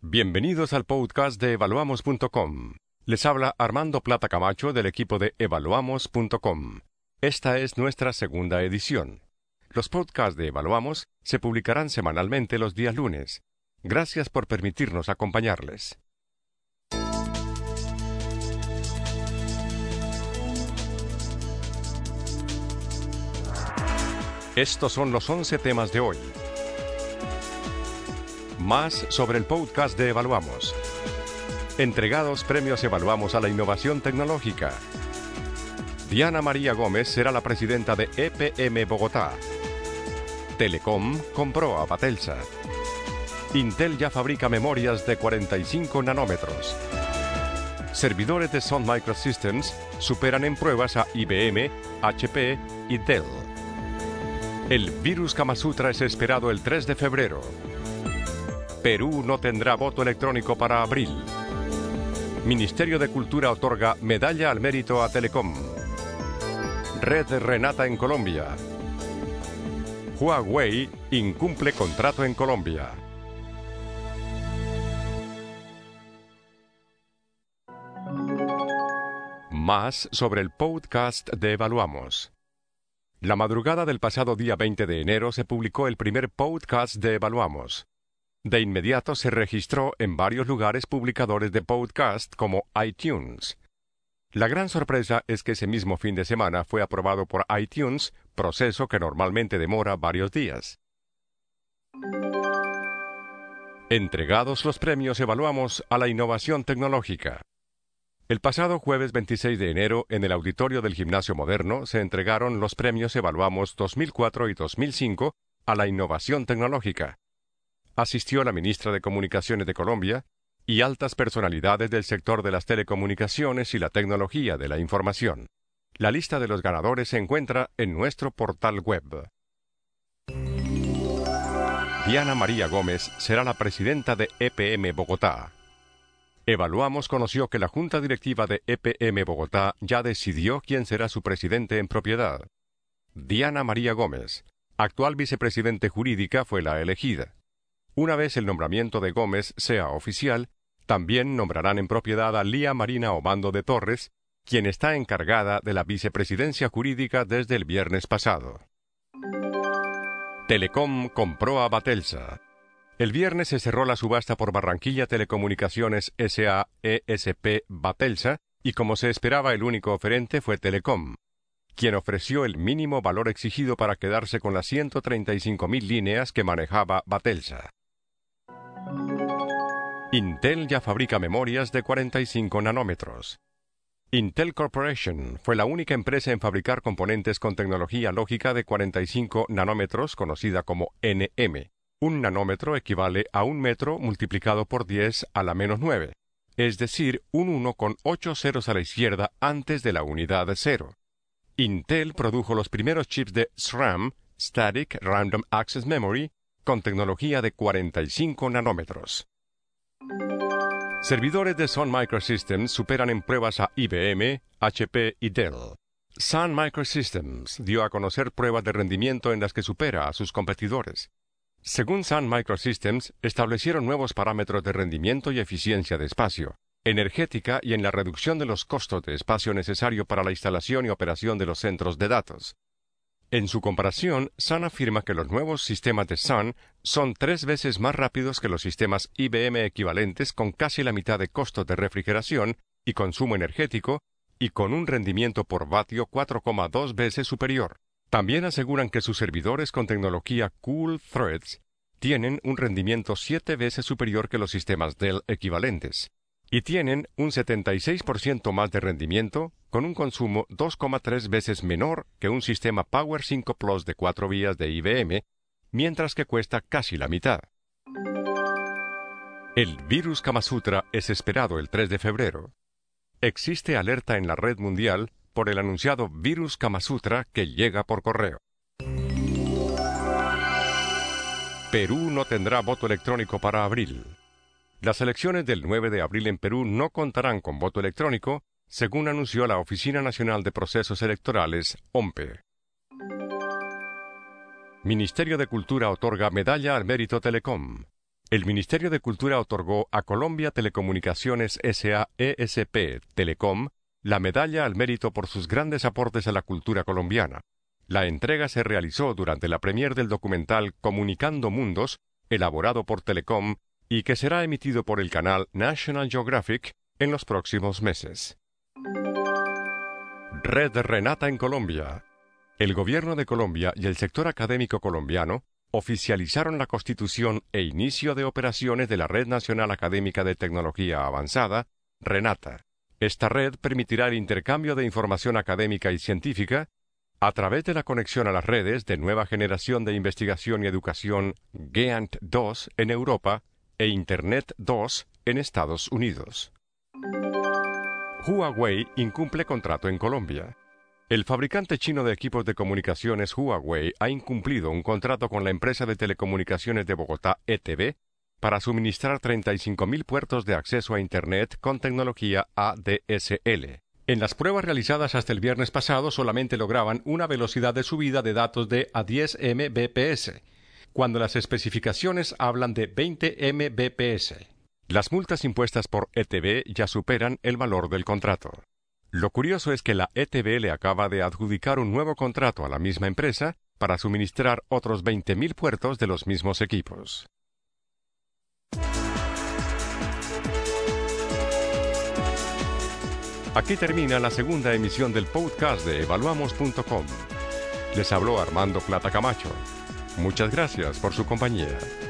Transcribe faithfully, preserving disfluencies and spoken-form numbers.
Bienvenidos al podcast de evaluamos punto com. Les habla Armando Plata Camacho del equipo de evaluamos punto com. Esta es nuestra segunda edición. Los podcasts de Evaluamos se publicarán semanalmente los días lunes. Gracias por permitirnos acompañarles. Estos son los once temas de hoy. Más sobre el podcast de Evaluamos. Entregados premios Evaluamos a la innovación tecnológica. Diana María Gómez será la presidenta de E P M Bogotá. Telecom compró a Batelsa. Intel ya fabrica memorias de cuarenta y cinco nanómetros. Servidores de Sun Microsystems superan en pruebas a I B M, H P y Dell. El virus Kamasutra es esperado el tres de febrero. Perú no tendrá voto electrónico para abril. Ministerio de Cultura otorga medalla al mérito a Telecom. Red Renata en Colombia. Huawei incumple contrato en Colombia. Más sobre el podcast de Evaluamos. La madrugada del pasado día veinte de enero se publicó el primer podcast de Evaluamos. De inmediato se registró en varios lugares publicadores de podcast como iTunes. La gran sorpresa es que ese mismo fin de semana fue aprobado por iTunes, proceso que normalmente demora varios días. Entregados los premios Evaluamos a la innovación tecnológica. El pasado jueves veintiséis de enero, en el auditorio del Gimnasio Moderno, se entregaron los premios Evaluamos dos mil cuatro y dos mil cinco a la innovación tecnológica. Asistió la ministra de Comunicaciones de Colombia y altas personalidades del sector de las telecomunicaciones y la tecnología de la información. La lista de los ganadores se encuentra en nuestro portal web. Diana María Gómez será la presidenta de E P M Bogotá. Evaluamos conoció que la Junta Directiva de E P M Bogotá ya decidió quién será su presidente en propiedad. Diana María Gómez, actual vicepresidente jurídica, fue la elegida. Una vez el nombramiento de Gómez sea oficial, también nombrarán en propiedad a Lía Marina Obando de Torres, quien está encargada de la vicepresidencia jurídica desde el viernes pasado. Telecom compró a Batelsa. El viernes se cerró la subasta por Barranquilla Telecomunicaciones S A E S P Batelsa, y como se esperaba el único oferente fue Telecom, quien ofreció el mínimo valor exigido para quedarse con las ciento treinta y cinco mil líneas que manejaba Batelsa. Intel ya fabrica memorias de cuarenta y cinco nanómetros. Intel Corporation fue la única empresa en fabricar componentes con tecnología lógica de cuarenta y cinco nanómetros, conocida como N M. Un nanómetro equivale a un metro multiplicado por diez a la menos nueve, es decir, un uno con ocho ceros a la izquierda antes de la unidad de cero. Intel produjo los primeros chips de S R A M, Static Random Access Memory, con tecnología de cuarenta y cinco nanómetros. Servidores de Sun Microsystems superan en pruebas a I B M, H P y Dell. Sun Microsystems dio a conocer pruebas de rendimiento en las que supera a sus competidores. Según Sun Microsystems, establecieron nuevos parámetros de rendimiento y eficiencia de espacio, energética y en la reducción de los costos de espacio necesario para la instalación y operación de los centros de datos. En su comparación, Sun afirma que los nuevos sistemas de Sun son tres veces más rápidos que los sistemas I B M equivalentes, con casi la mitad de costos de refrigeración y consumo energético, y con un rendimiento por vatio cuatro coma dos veces superior. También aseguran que sus servidores con tecnología Cool Threads tienen un rendimiento siete veces superior que los sistemas Dell equivalentes, y tienen un setenta y seis por ciento más de rendimiento, con un consumo dos coma tres veces menor que un sistema Power cinco Plus de cuatro vías de I B M, mientras que cuesta casi la mitad. El virus Kamasutra es esperado el tres de febrero. Existe alerta en la red mundial por el anunciado virus Kamasutra que llega por correo. Perú no tendrá voto electrónico para abril. Las elecciones del nueve de abril en Perú no contarán con voto electrónico, según anunció la Oficina Nacional de Procesos Electorales, O M P E. Ministerio de Cultura otorga medalla al mérito Telecom. El Ministerio de Cultura otorgó a Colombia Telecomunicaciones S A E S P Telecom la medalla al mérito por sus grandes aportes a la cultura colombiana. La entrega se realizó durante la premier del documental Comunicando Mundos, elaborado por Telecom y que será emitido por el canal National Geographic en los próximos meses. Red Renata en Colombia. El gobierno de Colombia y el sector académico colombiano oficializaron la constitución e inicio de operaciones de la Red Nacional Académica de Tecnología Avanzada, Renata. Esta red permitirá el intercambio de información académica y científica a través de la conexión a las redes de nueva generación de investigación y educación GEANT dos en Europa e Internet dos en Estados Unidos. Huawei incumple contrato en Colombia. El fabricante chino de equipos de comunicaciones Huawei ha incumplido un contrato con la empresa de telecomunicaciones de Bogotá E T B para suministrar treinta y cinco mil puertos de acceso a Internet con tecnología A D S L. En las pruebas realizadas hasta el viernes pasado solamente lograban una velocidad de subida de datos de a diez megabits por segundo, cuando las especificaciones hablan de veinte megabits por segundo. Las multas impuestas por E T B ya superan el valor del contrato. Lo curioso es que la E T B le acaba de adjudicar un nuevo contrato a la misma empresa para suministrar otros veinte mil puertos de los mismos equipos. Aquí termina la segunda emisión del podcast de evaluamos punto com. Les habló Armando Plata Camacho. Muchas gracias por su compañía.